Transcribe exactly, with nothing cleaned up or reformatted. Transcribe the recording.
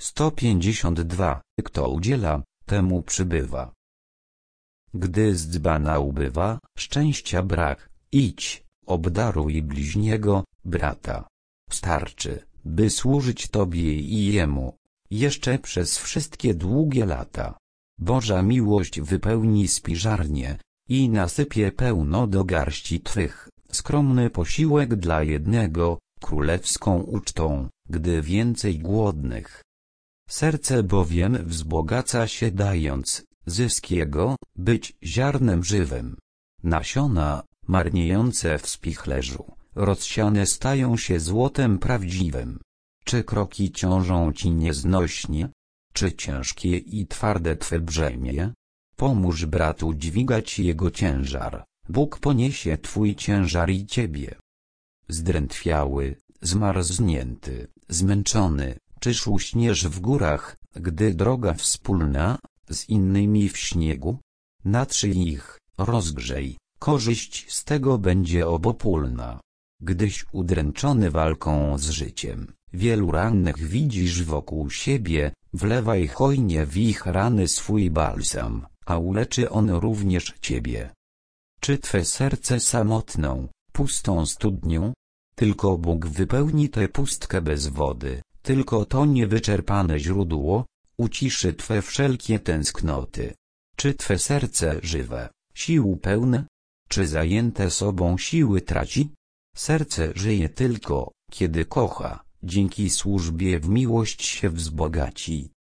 sto pięćdziesiąt dwa. Kto udziela, temu przybywa. Gdy z dzbana ubywa, szczęścia brak, idź, obdaruj bliźniego, brata. Starczy, by służyć Tobie i Jemu, jeszcze przez wszystkie długie lata. Boża miłość wypełni spiżarnię i nasypie pełno do garści Twych, skromny posiłek dla jednego, królewską ucztą, gdy więcej głodnych. Serce bowiem wzbogaca się dając, zysk jego, być ziarnem żywym. Nasiona, marniejące w spichlerzu, rozsiane stają się złotem prawdziwym. Czy kroki ciążą Ci nieznośnie? Czy ciężkie i twarde Twe brzemię? Pomóż bratu dźwigać jego ciężar, Bóg poniesie Twój ciężar i Ciebie. Zdrętwiały, zmarznięty, zmęczony, czyż uśniesz w górach, gdy droga wspólna, z innymi w śniegu? Natrzyj ich, rozgrzej, korzyść z tego będzie obopólna. Gdyś udręczony walką z życiem, wielu rannych widzisz wokół siebie, wlewaj hojnie w ich rany swój balsam, a uleczy on również Ciebie. Czy Twe serce samotną, pustą studnią? Tylko Bóg wypełni tę pustkę bez wody, tylko to niewyczerpane źródło uciszy Twe wszelkie tęsknoty. Czy Twe serce żywe, sił pełne? Czy zajęte sobą siły traci? Serce żyje tylko, kiedy kocha, dzięki służbie w miłość się wzbogaci.